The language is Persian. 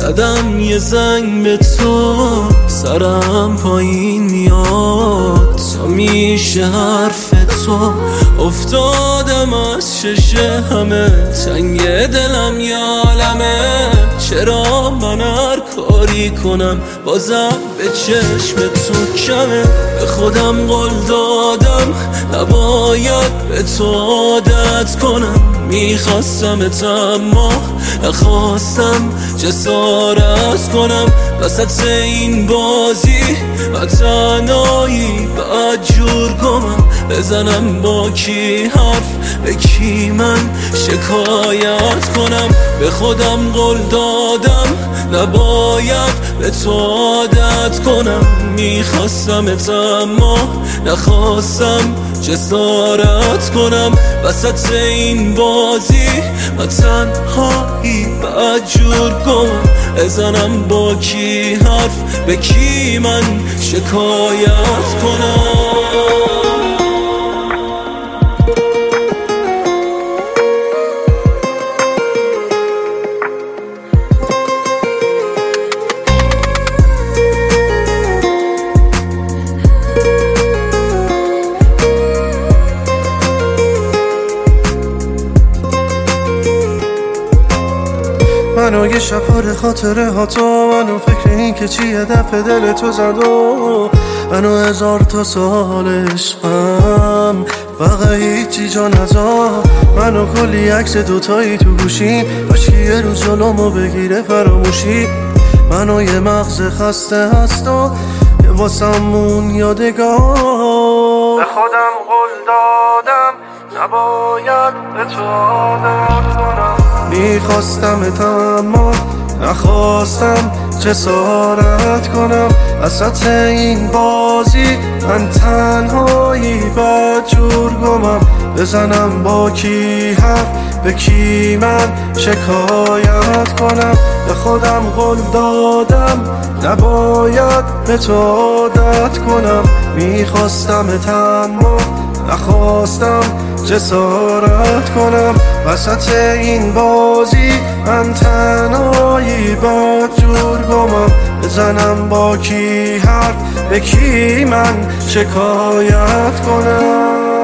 زدم یه زنگ به تو، سرم پایین میاد تا میشه حرف تو. افتادم از ششه همه، تنگ دلم یالمه. چرا من هر کاری کنم بازم به چشم تو کمه؟ به خودم قول دادم نباید به تو عادت کنم. میخواستمت اما نخواستم جسارت کنم. وسط این بازی و تنهایی بعد جور کنم. بزنم با کی حرف، به کی من شکایت کنم؟ به خودم قول دادم نباید به تو عادت کنم. میخواستمت اما نخواستم جسارت کنم. وسط این بازی و تنهایی بعد جور کنم. بزنم با کی حرف، به کی من شکایت کنم؟ منو یه شب خاطره ها تو، منو فکر این که چیه دفع دل تو زد و منو 1000 تا سال عشقم فقط هیچی جا نذار. منو کلی عکس دوتایی تو گوشیم، باشی یه روز جلومو بگیره فراموشی. منو یه مغز خسته هست و یه واسمون یادگار. به خودم قول دادم نباید به تو عادت کنم. میخواستمت اما نخواستم جسارت کنم. وسط این بازی من تنهایی بعد جور گمم. بزنم با کی حرف، به کی من شکایت کنم؟ به خودم قول دادم نباید به تو عادت کنم. میخواستمت اما نخواستم جسارت کنم. وسط این بازی من تنهایی بعد جور گمم. بزنم با کی حرف، به کی من شکایت کنم؟